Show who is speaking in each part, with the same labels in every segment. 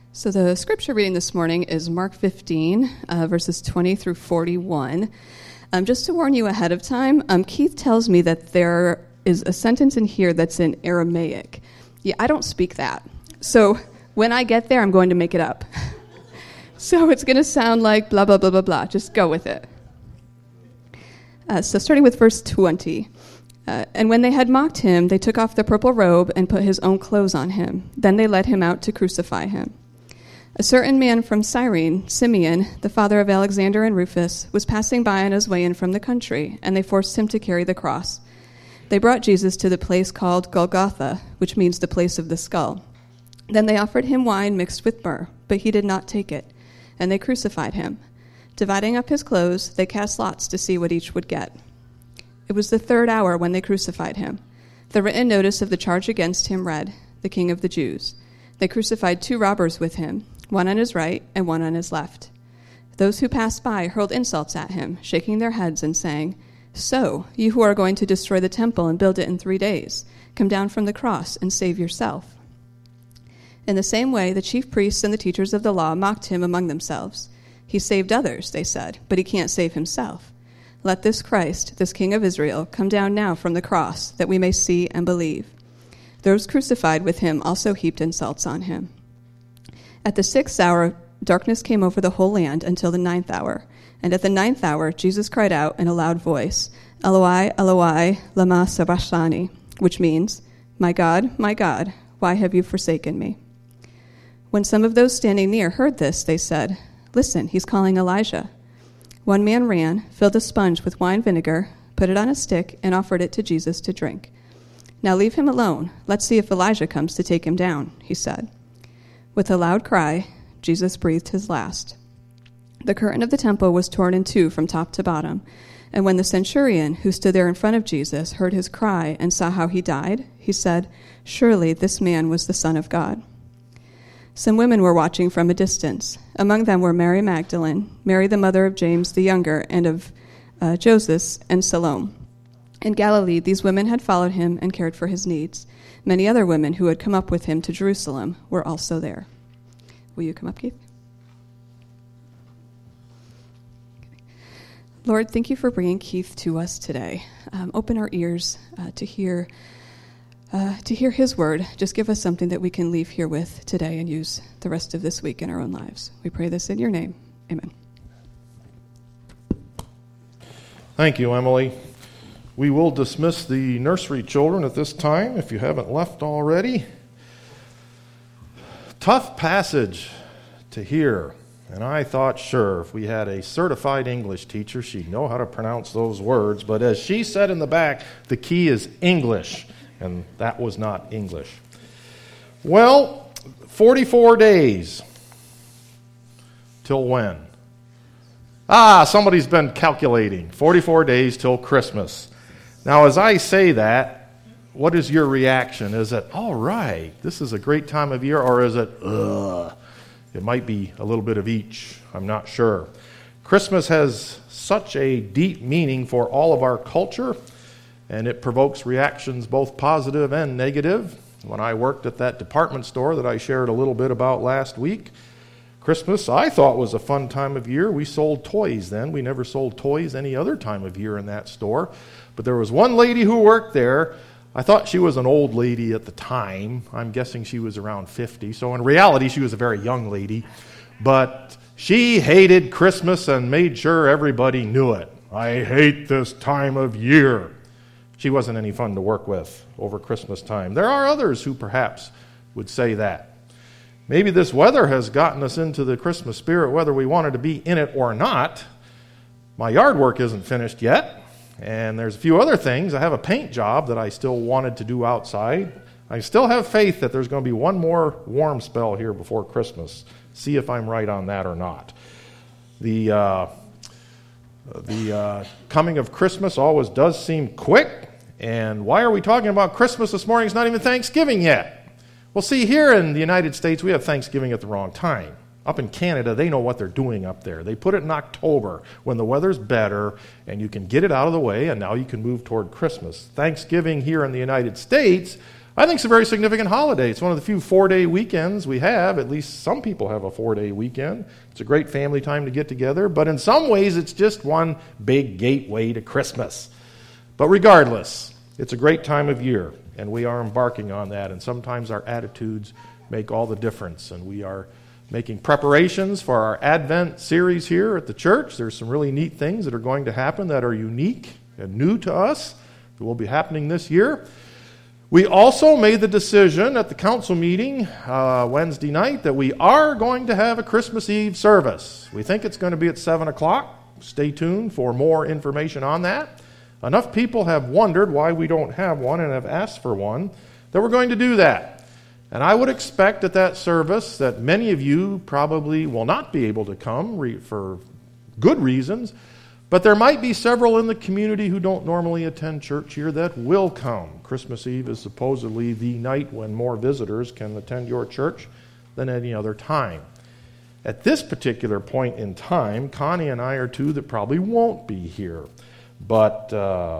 Speaker 1: So the scripture reading this morning is Mark 15, verses 20 through 41. Just to warn you ahead of time, Keith tells me that there is a sentence in here that's in Aramaic. Yeah, I don't speak that. So when I get there, I'm going to make it up. So it's going to sound like blah, blah, blah, blah, blah. Just go with it. So starting with verse 20. And when they had mocked him, they took off the purple robe and put his own clothes on him. Then they led him out to crucify him. A certain man from Cyrene, Simeon, the father of Alexander and Rufus, was passing by on his way in from the country, and they forced him to carry the cross. They brought Jesus to the place called Golgotha, which means the place of the skull. Then they offered him wine mixed with myrrh, but he did not take it, and they crucified him. Dividing up his clothes, they cast lots to see what each would get. It was the third hour when they crucified him. The written notice of the charge against him read, "The King of the Jews." They crucified 2 robbers with him, one on his right and one on his left. Those who passed by hurled insults at him, shaking their heads and saying, "So, you who are going to destroy the temple and build it in 3 days, come down from the cross and save yourself." In the same way, the chief priests and the teachers of the law mocked him among themselves. "He saved others," they said, "but he can't save himself. Let this Christ, this King of Israel, come down now from the cross, that we may see and believe." Those crucified with him also heaped insults on him. At the 6th hour, darkness came over the whole land until the 9th hour. And at the 9th hour, Jesus cried out in a loud voice, "Eloi, Eloi, lama sabachthani," which means, my God, why have you forsaken me?" When some of those standing near heard this, they said, "Listen, he's calling Elijah." One man ran, filled a sponge with wine vinegar, put it on a stick, and offered it to Jesus to drink. "Now leave him alone. Let's see if Elijah comes to take him down," he said. With a loud cry, Jesus breathed his last. The curtain of the temple was torn in 2 from top to bottom, and when the centurion, who stood there in front of Jesus, heard his cry and saw how he died, he said, "Surely this man was the Son of God." Some women were watching from a distance. Among them were Mary Magdalene, Mary the mother of James the younger, and of Joseph and Salome. In Galilee, these women had followed him and cared for his needs. Many other women who had come up with him to Jerusalem were also there. Will you come up, Keith? Lord, thank you for bringing Keith to us today. Open our ears to hear his word. Just give us something that we can leave here with today and use the rest of this week in our own lives. We pray this in your name. Amen.
Speaker 2: Thank you, Emily. We will dismiss the nursery children at this time, if you haven't left already. Tough passage to hear, and I thought, sure, if we had a certified English teacher, she'd know how to pronounce those words, but as she said in the back, the key is English, and that was not English. Well, 44 days. Till when? Somebody's been calculating. 44 days till Christmas. Now, as I say that, what is your reaction? Is it, all right, this is a great time of year, or is it, ugh? It might be a little bit of each. I'm not sure. Christmas has such a deep meaning for all of our culture, and it provokes reactions both positive and negative. When I worked at that department store that I shared a little bit about last week, Christmas I thought was a fun time of year. We sold toys then. We never sold toys any other time of year in that store. But there was one lady who worked there. I thought she was an old lady at the time. I'm guessing she was around 50. So in reality, she was a very young lady. But she hated Christmas and made sure everybody knew it. I hate this time of year. She wasn't any fun to work with over Christmas time. There are others who perhaps would say that. Maybe this weather has gotten us into the Christmas spirit, whether we wanted to be in it or not. My yard work isn't finished yet. And there's a few other things. I have a paint job that I still wanted to do outside. I still have faith that there's going to be one more warm spell here before Christmas. See if I'm right on that or not. The coming of Christmas always does seem quick. And why are we talking about Christmas this morning? It's not even Thanksgiving yet. Well, see, here in the United States, we have Thanksgiving at the wrong time. Up in Canada, they know what they're doing up there. They put it in October when the weather's better and you can get it out of the way, and now you can move toward Christmas. Thanksgiving here in the United States, I think it's a very significant holiday. It's one of the few 4-day weekends we have. At least some people have a 4-day weekend. It's a great family time to get together. But in some ways, it's just one big gateway to Christmas. But regardless, it's a great time of year, and we are embarking on that. And sometimes our attitudes make all the difference. And we are making preparations for our Advent series here at the church. There's some really neat things that are going to happen that are unique and new to us that will be happening this year. We also made the decision at the council meeting Wednesday night that we are going to have a Christmas Eve service. We think it's going to be at 7 o'clock. Stay tuned for more information on that. Enough people have wondered why we don't have one and have asked for one that we're going to do that. And I would expect at that service that many of you probably will not be able to come for good reasons, but there might be several in the community who don't normally attend church here that will come. Christmas Eve is supposedly the night when more visitors can attend your church than any other time. At this particular point in time, Connie and I are two that probably won't be here, but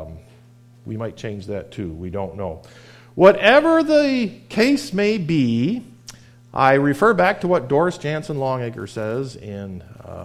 Speaker 2: we might change that too. We don't know. Whatever the case may be, I refer back to what Doris Jansen Longacre says in...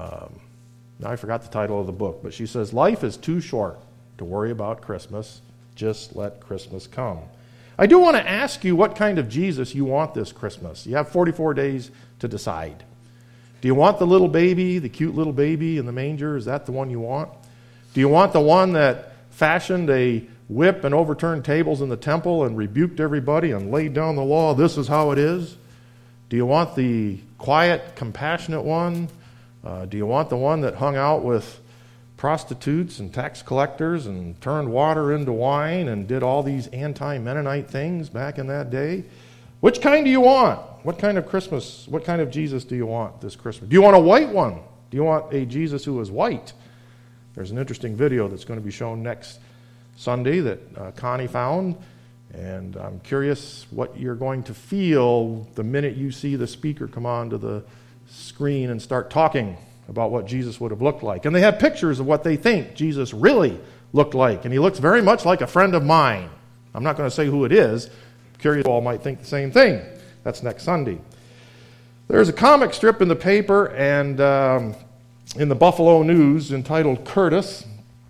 Speaker 2: Now I forgot the title of the book, but she says, life is too short to worry about Christmas. Just let Christmas come. I do want to ask you what kind of Jesus you want this Christmas. You have 44 days to decide. Do you want the little baby, the cute little baby in the manger? Is that the one you want? Do you want the one that fashioned a whip and overturned tables in the temple and rebuked everybody and laid down the law? This is how it is. Do you want the quiet, compassionate one? Do you want the one that hung out with prostitutes and tax collectors and turned water into wine and did all these anti-Mennonite things back in that day? Which kind do you want? What kind of Jesus do you want this Christmas? Do you want a white one? Do you want a Jesus who is white? There's an interesting video that's going to be shown next Sunday that Connie found, and I'm curious what you're going to feel the minute you see the speaker come on to the screen and start talking about what Jesus would have looked like. And they have pictures of what they think Jesus really looked like. And he looks very much like a friend of mine. I'm not going to say who it is. I'm curious, you all might think the same thing. That's next Sunday. There's a comic strip in the paper and in the Buffalo News entitled Curtis.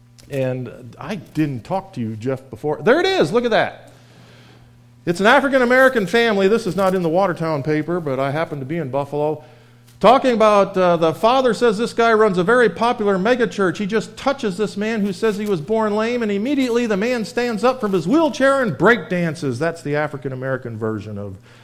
Speaker 2: And I didn't talk to you, Jeff, before. There it is. Look at that. It's an African-American family. This is not in the Watertown paper, but I happen to be in Buffalo. Talking about the father says this guy runs a very popular megachurch. He just touches this man who says he was born lame, and immediately the man stands up from his wheelchair and break dances. That's the African-American version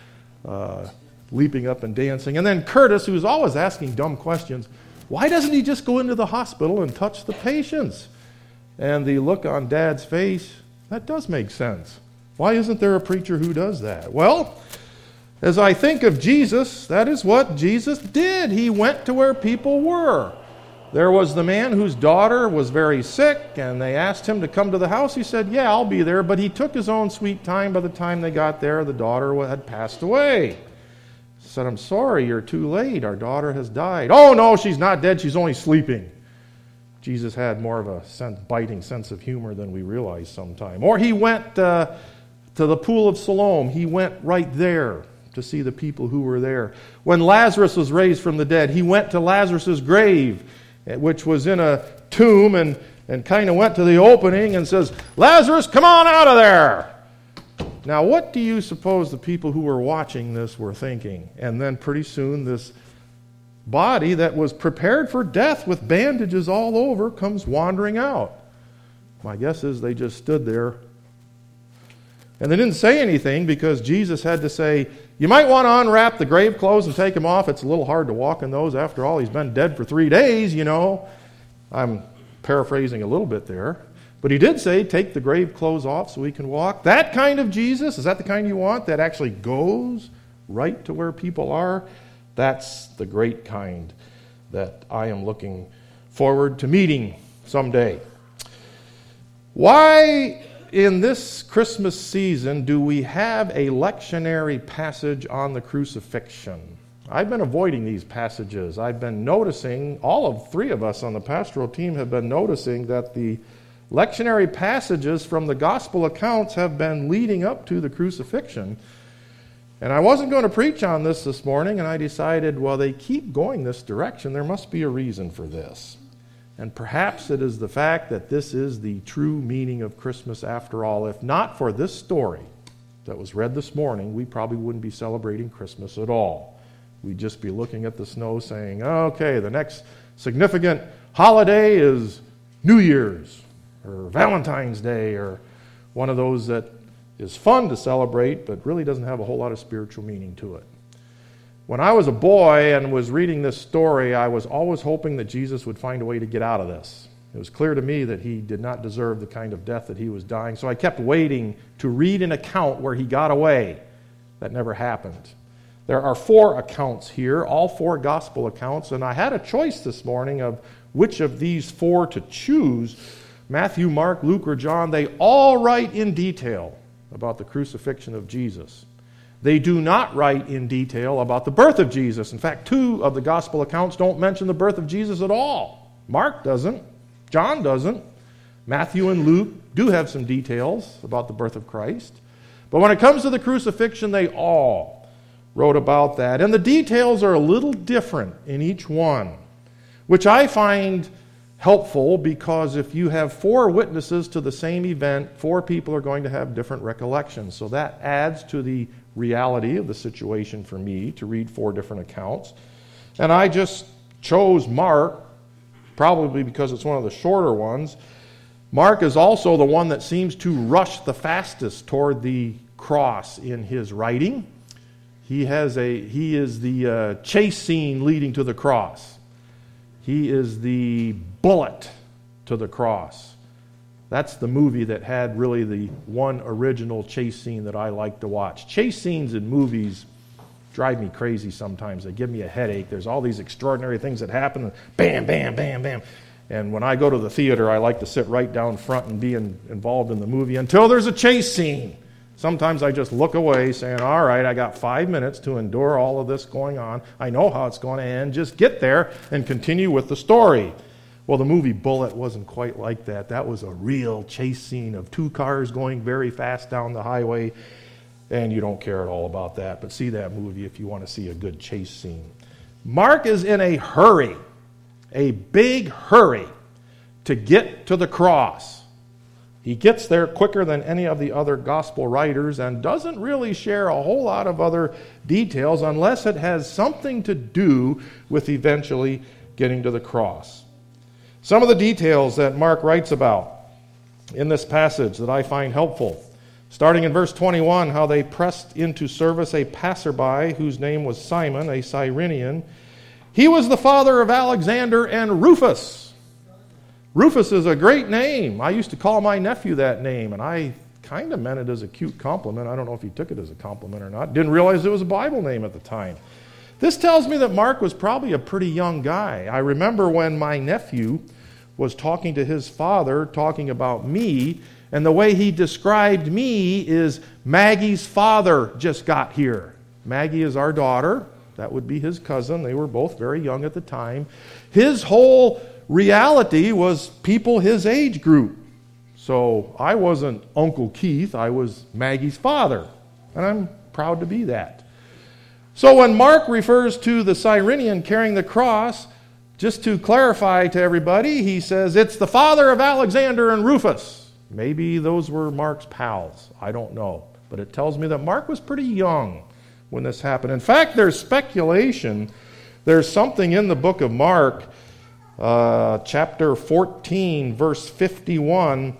Speaker 2: of leaping up and dancing. And then Curtis, who's always asking dumb questions, why doesn't he just go into the hospital and touch the patients? And the look on Dad's face, that does make sense. Why isn't there a preacher who does that? Well, as I think of Jesus, that is what Jesus did. He went to where people were. There was the man whose daughter was very sick, and they asked him to come to the house. He said, yeah, I'll be there. But he took his own sweet time. By the time they got there, the daughter had passed away. He said, I'm sorry, you're too late. Our daughter has died. Oh, no, she's not dead. She's only sleeping. Jesus had more of a biting sense of humor than we realize sometimes. Or he went to the pool of Siloam. He went right there to see the people who were there. When Lazarus was raised from the dead, he went to Lazarus' grave, which was in a tomb, and kind of went to the opening and says, Lazarus, come on out of there. Now, what do you suppose the people who were watching this were thinking? And then pretty soon this body that was prepared for death with bandages all over comes wandering out. My guess is they just stood there. And they didn't say anything because Jesus had to say, you might want to unwrap the grave clothes and take them off. It's a little hard to walk in those. After all, he's been dead for 3 days, you know. I'm paraphrasing a little bit there. But he did say, take the grave clothes off so he can walk. That kind of Jesus, is that the kind you want? That actually goes right to where people are? That's the great kind that I am looking forward to meeting someday. Why in this Christmas season do we have a lectionary passage on the crucifixion? I've been avoiding these passages. I've been noticing, all of 3 of us on the pastoral team have been noticing that the lectionary passages from the gospel accounts have been leading up to the crucifixion. And I wasn't going to preach on this morning, and I decided, well, they keep going this direction. There must be a reason for this. And perhaps it is the fact that this is the true meaning of Christmas after all. If not for this story that was read this morning, we probably wouldn't be celebrating Christmas at all. We'd just be looking at the snow saying, okay, the next significant holiday is New Year's or Valentine's Day or one of those that is fun to celebrate but really doesn't have a whole lot of spiritual meaning to it. When I was a boy and was reading this story, I was always hoping that Jesus would find a way to get out of this. It was clear to me that he did not deserve the kind of death that he was dying, so I kept waiting to read an account where he got away. That never happened. There are 4 accounts here, all 4 gospel accounts, and I had a choice this morning of which of these 4 to choose. Matthew, Mark, Luke, or John, they all write in detail about the crucifixion of Jesus. They do not write in detail about the birth of Jesus. In fact, 2 of the gospel accounts don't mention the birth of Jesus at all. Mark doesn't. John doesn't. Matthew and Luke do have some details about the birth of Christ. But when it comes to the crucifixion, they all wrote about that. And the details are a little different in each one, which I find helpful because if you have 4 witnesses to the same event, 4 people are going to have different recollections. So that adds to the reality of the situation for me to read 4 different accounts. And I just chose Mark, probably because it's one of the shorter ones. Mark is also the one that seems to rush the fastest toward the cross in his writing. He is the chase scene leading to the cross. He is the bullet to the cross. That's the movie that had really the one original chase scene that I like to watch. Chase scenes in movies drive me crazy sometimes. They give me a headache. There's all these extraordinary things that happen. Bam, bam, bam, bam. And when I go to the theater, I like to sit right down front and be involved in the movie until there's a chase scene. Sometimes I just look away saying, all right, I got 5 minutes to endure all of this going on. I know how it's going to end. Just get there and continue with the story. Well, the movie Bullet wasn't quite like that. That was a real chase scene of 2 cars going very fast down the highway, and you don't care at all about that. But see that movie if you want to see a good chase scene. Mark is in a hurry, a big hurry, to get to the cross. He gets there quicker than any of the other gospel writers and doesn't really share a whole lot of other details unless it has something to do with eventually getting to the cross. Some of the details that Mark writes about in this passage that I find helpful. Starting in verse 21, how they pressed into service a passerby whose name was Simon, a Cyrenian. He was the father of Alexander and Rufus. Rufus is a great name. I used to call my nephew that name, and I kind of meant it as a cute compliment. I don't know if he took it as a compliment or not. Didn't realize it was a Bible name at the time. This tells me that Mark was probably a pretty young guy. I remember when my nephew was talking to his father, talking about me, and the way he described me is Maggie's father just got here. Maggie is our daughter. That would be his cousin. They were both very young at the time. His whole reality was people his age group. So I wasn't Uncle Keith. I was Maggie's father. And I'm proud to be that. So when Mark refers to the Cyrenian carrying the cross, just to clarify to everybody, he says it's the father of Alexander and Rufus. Maybe those were Mark's pals. I don't know. But it tells me that Mark was pretty young when this happened. In fact, there's speculation. There's something in the book of Mark, chapter 14, verse 51.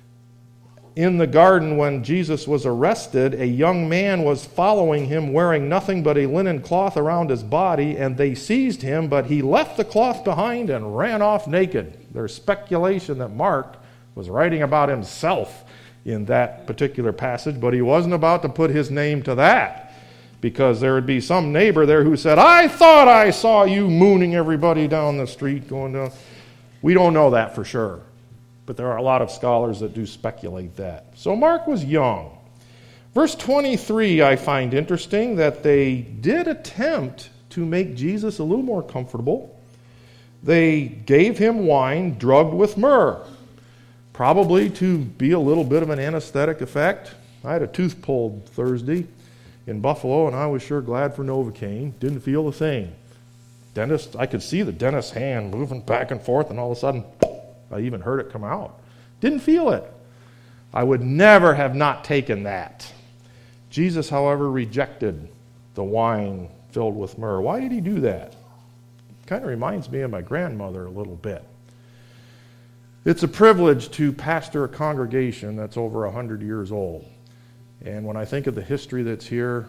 Speaker 2: In the garden, when Jesus was arrested, a young man was following him wearing nothing but a linen cloth around his body, and they seized him, but he left the cloth behind and ran off naked. There's speculation that Mark was writing about himself in that particular passage, but he wasn't about to put his name to that, because there would be some neighbor there who said, I thought I saw you mooning everybody down the street going down. We don't know that for sure. But there are a lot of scholars that do speculate that. So Mark was young. Verse 23, I find interesting that they did attempt to make Jesus a little more comfortable. They gave him wine drugged with myrrh. probably to be a little bit of an anesthetic effect. I had a tooth pulled Thursday in Buffalo, and I was sure glad for Novocaine. Didn't feel the thing. Dentist, I could see the dentist's hand moving back and forth, and all of a sudden, I even heard it come out. Didn't feel it. I would never have not taken that. Jesus, however, rejected the wine filled with myrrh. Why did he do that? Kind of reminds me of my grandmother a little bit. It's a privilege to pastor a congregation that's over 100 years old. And when I think of the history that's here,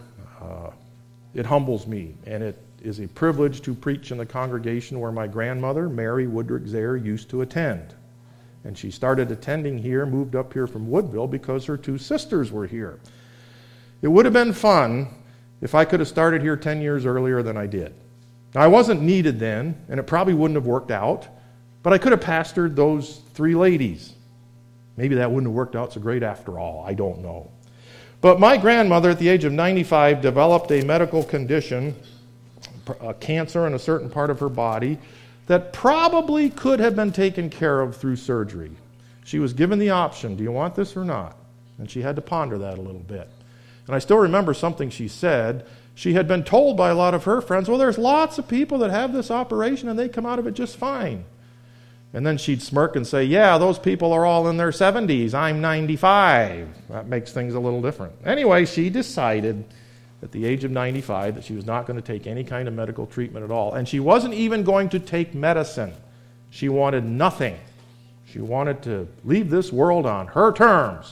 Speaker 2: it humbles me. And it is a privilege to preach in the congregation where my grandmother, Mary Woodrick Zaire, used to attend. And she started attending here, moved up here from Woodville because her two sisters were here. It would have been fun if I could have started here 10 years earlier than I did. Now, I wasn't needed then, and it probably wouldn't have worked out, but I could have pastored those three ladies. Maybe that wouldn't have worked out so great after all. I don't know. But my grandmother, at the age of 95, developed a medical condition, a cancer in a certain part of her body, that probably could have been taken care of through surgery. She was given the option, do you want this or not? And she had to ponder that a little bit. And I still remember something she said. She had been told by a lot of her friends, well, there's lots of people that have this operation and they come out of it just fine. And then she'd smirk and say, yeah, those people are all in their 70s. I'm 95. That makes things a little different. Anyway, she decided at the age of 95 that she was not going to take any kind of medical treatment at all. And she wasn't even going to take medicine. She wanted nothing. She wanted to leave this world on her terms.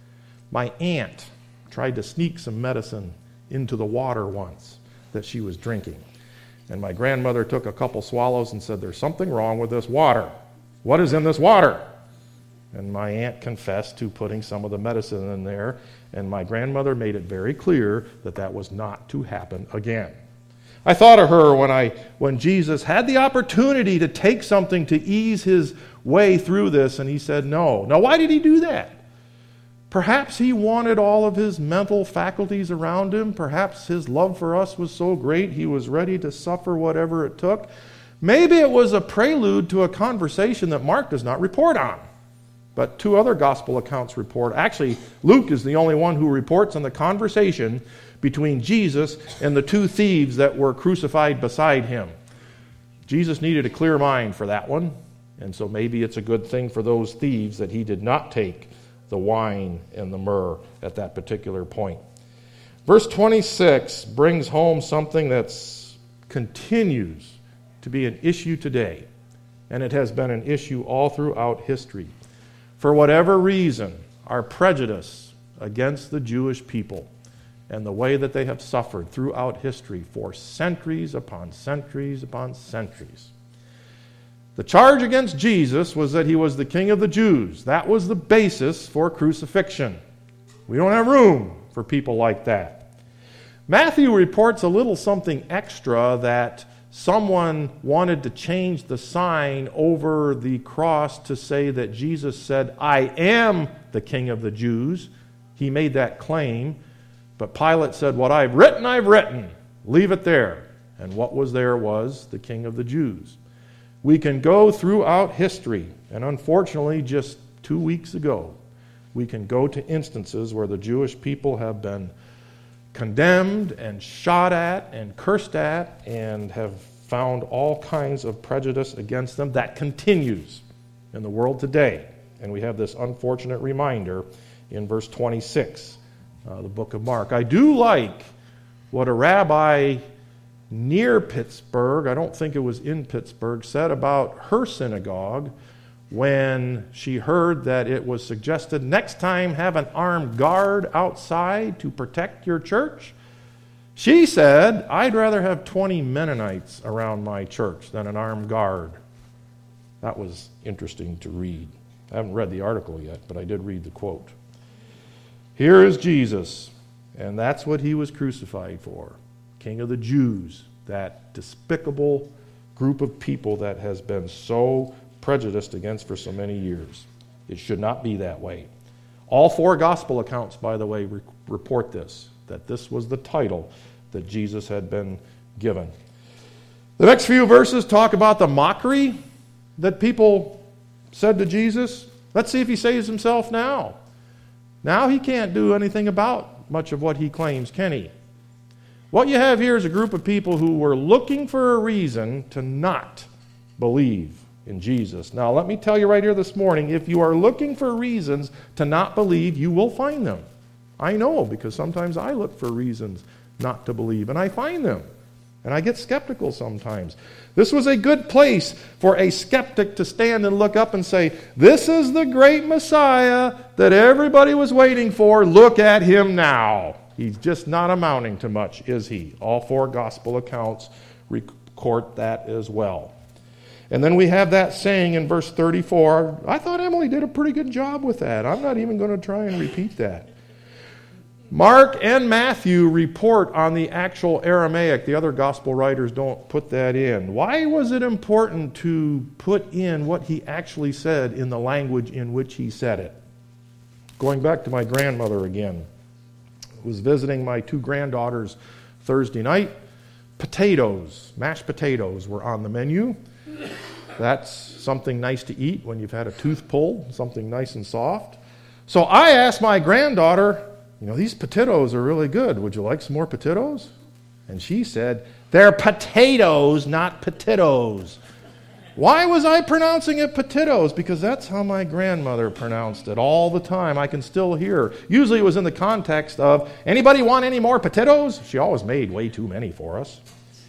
Speaker 2: My aunt tried to sneak some medicine into the water once that she was drinking. And my grandmother took a couple swallows and said, there's something wrong with this water. What is in this water? And my aunt confessed to putting some of the medicine in there, and my grandmother made it very clear that that was not to happen again. I thought of her when Jesus had the opportunity to take something to ease his way through this, and he said no. Now, why did he do that? Perhaps he wanted all of his mental faculties around him. Perhaps his love for us was so great he was ready to suffer whatever it took. Maybe it was a prelude to a conversation that Mark does not report on. But two other gospel accounts report. Actually, Luke is the only one who reports on the conversation between Jesus and the two thieves that were crucified beside him. Jesus needed a clear mind for that one. And so maybe it's a good thing for those thieves that he did not take the wine and the myrrh at that particular point. Verse 26 brings home something that continues to be an issue today, and it has been an issue all throughout history. For whatever reason, our prejudice against the Jewish people and the way that they have suffered throughout history for centuries upon centuries upon centuries. The charge against Jesus was that he was the King of the Jews. That was the basis for crucifixion. We don't have room for people like that. Matthew reports a little something extra, that someone wanted to change the sign over the cross to say that Jesus said, I am the King of the Jews. He made that claim. But Pilate said, what I've written. Leave it there. And what was there was the King of the Jews. We can go throughout history, and unfortunately just 2 weeks ago, we can go to instances where the Jewish people have been condemned and shot at and cursed at and have found all kinds of prejudice against them. That continues in the world today. And we have this unfortunate reminder in verse 26, the book of Mark. I do like what a rabbi near Pittsburgh, I don't think it was in Pittsburgh, said about her synagogue when she heard that it was suggested next time have an armed guard outside to protect your church. She said, I'd rather have 20 Mennonites around my church than an armed guard. That was interesting to read. I haven't read the article yet, but I did read the quote. Here is Jesus, and that's what he was crucified for. King of the Jews, that despicable group of people that has been so prejudiced against for so many years. It should not be that way. All four gospel accounts, by the way, report this, that this was the title that Jesus had been given. The next few verses talk about the mockery that people said to Jesus. Let's see if he saves himself now. Now he can't do anything about much of what he claims, can he? What you have here is a group of people who were looking for a reason to not believe in Jesus. Now, let me tell you right here this morning, if you are looking for reasons to not believe, you will find them. I know, because sometimes I look for reasons not to believe, and I find them. And I get skeptical sometimes. This was a good place for a skeptic to stand and look up and say, this is the great Messiah that everybody was waiting for. Look at him now. He's just not amounting to much, is he? All four gospel accounts record that as well. And then we have that saying in verse 34. I thought Emily did a pretty good job with that. I'm not even going to try and repeat that. Mark and Matthew report on the actual Aramaic. The other gospel writers don't put that in. Why was it important to put in what he actually said in the language in which he said it? Going back to my grandmother again. I was visiting my two granddaughters Thursday night. Potatoes, mashed potatoes were on the menu. That's something nice to eat when you've had a tooth pulled, something nice and soft. So I asked my granddaughter, these potatoes are really good. Would you like some more potatoes? And she said, they're potatoes, not potatoes. Why was I pronouncing it potatoes? Because that's how my grandmother pronounced it all the time. I can still hear. Usually it was in the context of, anybody want any more potatoes? She always made way too many for us.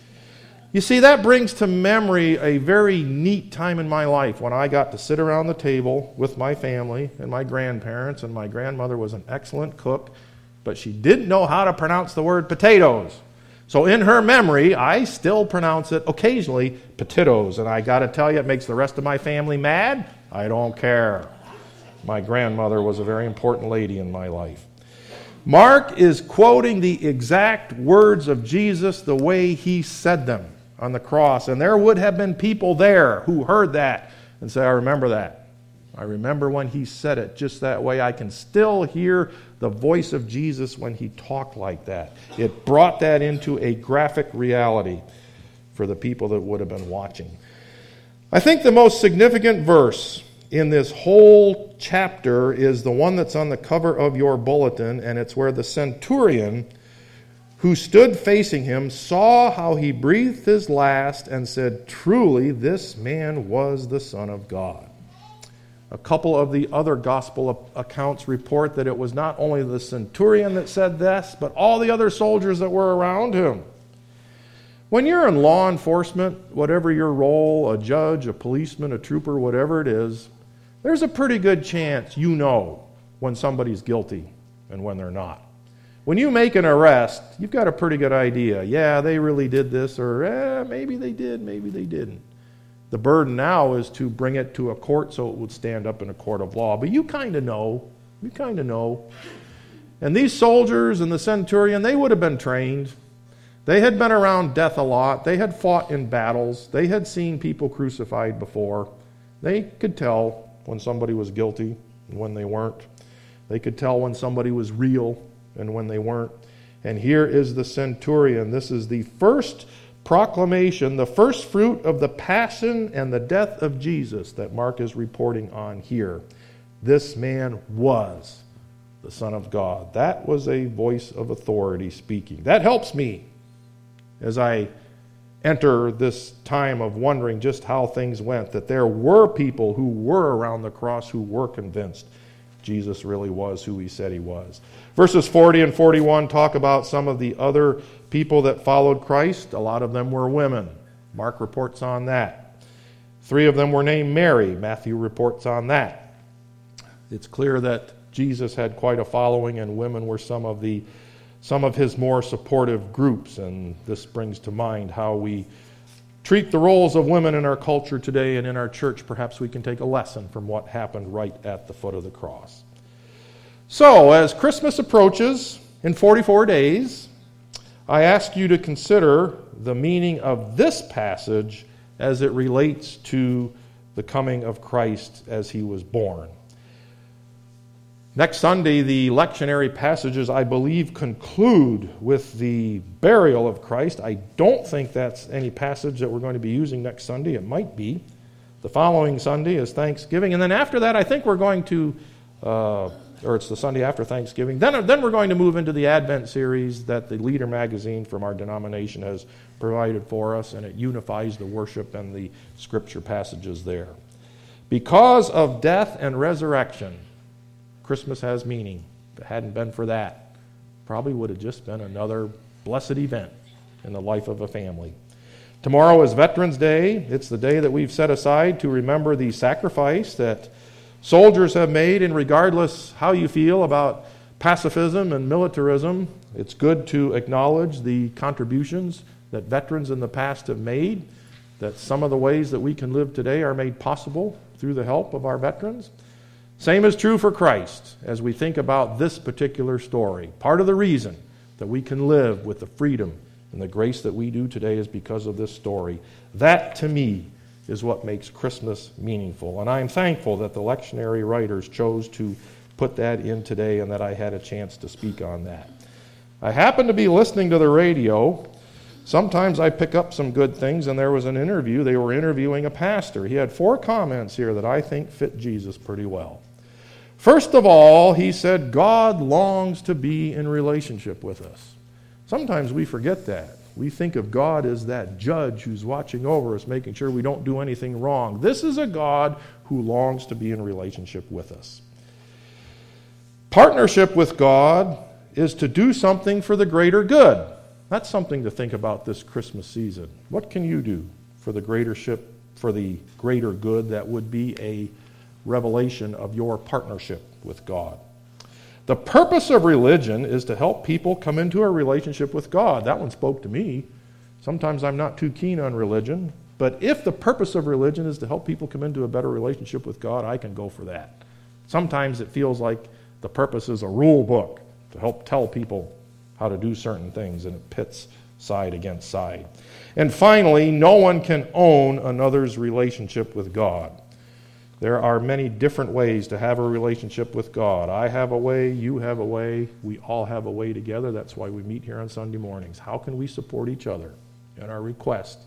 Speaker 2: You see, that brings to memory a very neat time in my life when I got to sit around the table with my family and my grandparents, and my grandmother was an excellent cook, but she didn't know how to pronounce the word potatoes. So in her memory, I still pronounce it occasionally potatoes, and I got to tell you, it makes the rest of my family mad. I don't care. My grandmother was a very important lady in my life. Mark is quoting the exact words of Jesus the way he said them on the cross. And there would have been people there who heard that and say, I remember that. I remember when he said it just that way. I can still hear the voice of Jesus when he talked like that. It brought that into a graphic reality for the people that would have been watching. I think the most significant verse in this whole chapter is the one that's on the cover of your bulletin, and it's where the centurion who stood facing him saw how he breathed his last and said, truly, this man was the Son of God. A couple of the other gospel accounts report that it was not only the centurion that said this, but all the other soldiers that were around him. When you're in law enforcement, whatever your role, a judge, a policeman, a trooper, whatever it is, there's a pretty good chance you know when somebody's guilty and when they're not. When you make an arrest, you've got a pretty good idea. Yeah, they really did this, or maybe they did, maybe they didn't. The burden now is to bring it to a court so it would stand up in a court of law. But you kind of know. You kind of know. And these soldiers and the centurion, they would have been trained. They had been around death a lot. They had fought in battles. They had seen people crucified before. They could tell when somebody was guilty and when they weren't. They could tell when somebody was real and when they weren't. And here is the centurion. This is the first proclamation, the first fruit of the passion and the death of Jesus that Mark is reporting on here. This man was the Son of God. That was a voice of authority speaking. That helps me as I enter this time of wondering just how things went, that there were people who were around the cross who were convinced Jesus really was who he said he was. Verses 40 and 41 talk about some of the other people that followed Christ. A lot of them were women. Mark reports on that. 3 of them were named Mary. Matthew reports on that. It's clear that Jesus had quite a following, and women were some of his more supportive groups. And this brings to mind how we treat the roles of women in our culture today and in our church. Perhaps we can take a lesson from what happened right at the foot of the cross. So, as Christmas approaches in 44 days, I ask you to consider the meaning of this passage as it relates to the coming of Christ as he was born. Next Sunday, the lectionary passages, I believe, conclude with the burial of Christ. I don't think that's any passage that we're going to be using next Sunday. It might be. The following Sunday is Thanksgiving. And then after that, I think we're going to, or it's the Sunday after Thanksgiving. Then we're going to move into the Advent series that the Leader magazine from our denomination has provided for us, and it unifies the worship and the scripture passages there. Because of death and resurrection, Christmas has meaning. If it hadn't been for that, probably would have just been another blessed event in the life of a family. Tomorrow is Veterans Day. It's the day that we've set aside to remember the sacrifice that soldiers have made, and regardless how you feel about pacifism and militarism, it's good to acknowledge the contributions that veterans in the past have made, that some of the ways that we can live today are made possible through the help of our veterans. Same is true for Christ as we think about this particular story. Part of the reason that we can live with the freedom and the grace that we do today is because of this story. That, to me, is what makes Christmas meaningful. And I'm thankful that the lectionary writers chose to put that in today and that I had a chance to speak on that. I happened to be listening to the radio. Sometimes I pick up some good things, and there was an interview. They were interviewing a pastor. He had 4 comments here that I think fit Jesus pretty well. First of all, he said, God longs to be in relationship with us. Sometimes we forget that. We think of God as that judge who's watching over us, making sure we don't do anything wrong. This is a God who longs to be in relationship with us. Partnership with God is to do something for the greater good. That's something to think about this Christmas season. What can you do for the greater good that would be a revelation of your partnership with God? The purpose of religion is to help people come into a relationship with God. That one spoke to me. Sometimes I'm not too keen on religion, but if the purpose of religion is to help people come into a better relationship with God, I can go for that. Sometimes it feels like the purpose is a rule book to help tell people how to do certain things, and it pits side against side. And finally, no one can own another's relationship with God. There are many different ways to have a relationship with God. I have a way, you have a way, we all have a way together. That's why we meet here on Sunday mornings. How can we support each other in our quest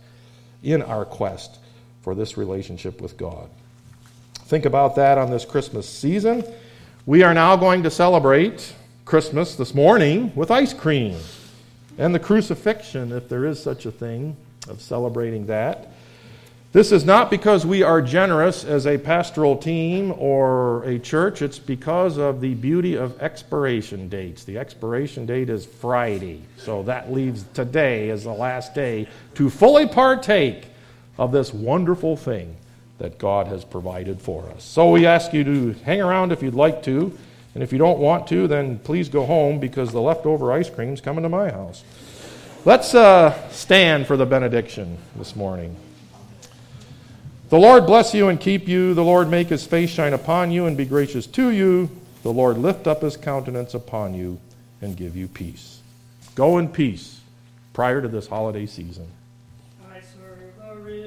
Speaker 2: for this relationship with God? Think about that on this Christmas season. We are now going to celebrate Christmas this morning with ice cream and the crucifixion, if there is such a thing, of celebrating that. This is not because we are generous as a pastoral team or a church. It's because of the beauty of expiration dates. The expiration date is Friday, so that leaves today as the last day to fully partake of this wonderful thing that God has provided for us. So we ask you to hang around if you'd like to, and if you don't want to, then please go home because the leftover ice cream is coming to my house. Let's stand for the benediction this morning. The Lord bless you and keep you. The Lord make his face shine upon you and be gracious to you. The Lord lift up his countenance upon you and give you peace. Go in peace prior to this holiday season.